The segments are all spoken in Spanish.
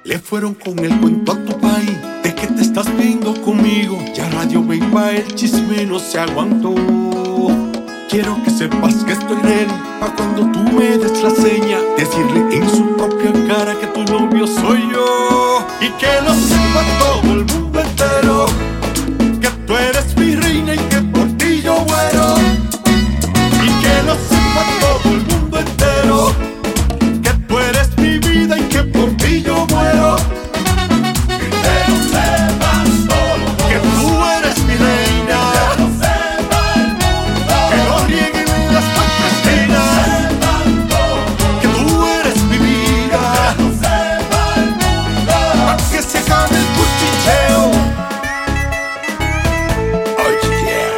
Le fueron con el cuento a tu país de que te estás viendo conmigo. Ya Radio Bemba el chisme no se aguantó. Quiero que sepas que estoy ready pa' cuando tú me des la seña, decirle en su propia cara que tu novio soy yo. Y que lo sepa todo el mundo entero, que tú eres mi reina y que por ti yo muero. Y que lo sepa todo el mundo entero, que tú eres mi vida y que por ti yo muero. Que lo sepan todos, que tú eres mi reina, que lo sepa el mundo, que lo rieguen en las patricinas, que tú eres mi vida, que lo sepa el mundo, pa' que se acabe el cuchicheo. Oh yeah.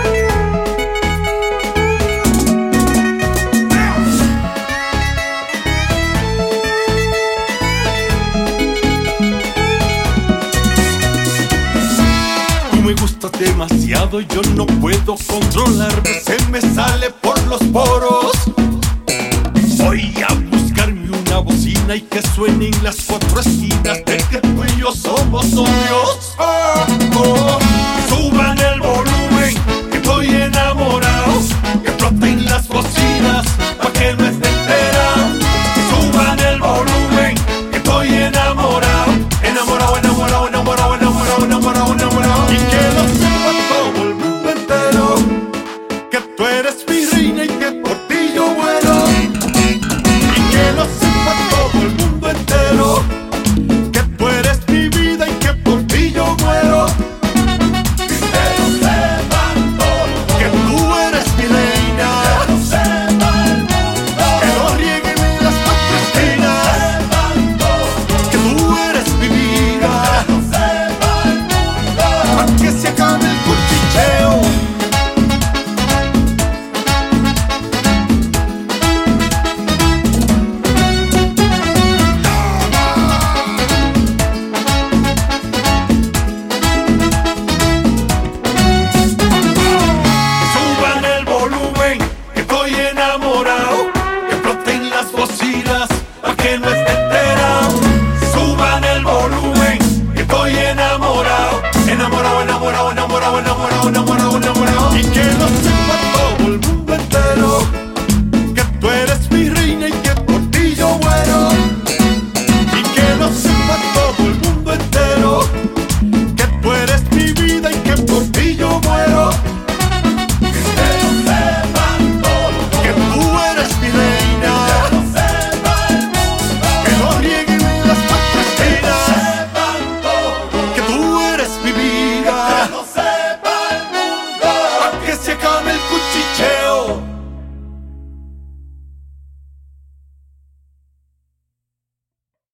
Tú me gustas demasiado y yo no puedo controlarme, se me sale por los poros. Voy a buscarme una bocina y que suenen las cuatro esquinas de que tú y yo somos novios. Oh, oh. Suban el volumen, que estoy enamorado, que exploten las bocinas pa' que no esté enterado. Suban el volumen, que estoy enamorado, enamorado, enamorado, enamorado, enamorado, enamorado, enamorado. Y que lo sepa todo el mundo entero, que tú eres mi reina y que por ti yo muero. Y que lo sepa todo el mundo entero, que tú eres mi vida y que por ti yo muero. Que lo sepan todos, que tú eres mi reina, que lo sepa el mundo, que lo rieguen en las patricinas, que tú eres mi vida, que lo sepa el mundo, pa' que se acabe el cuchicheo. Suban el volumen, que estoy enamorado, que exploten las bocinas pa' que no esté enterado. Suban el volumen, que estoy enamorado, enamorado, enamorado, enamorado, enamorado, enamorado, enamorado. Y que lo sepa todo el mundo entero, que tú eres mi reina y que por ti yo muero. Y que lo sepa todo el mundo entero, que tú eres mi vida y que por ti yo muero.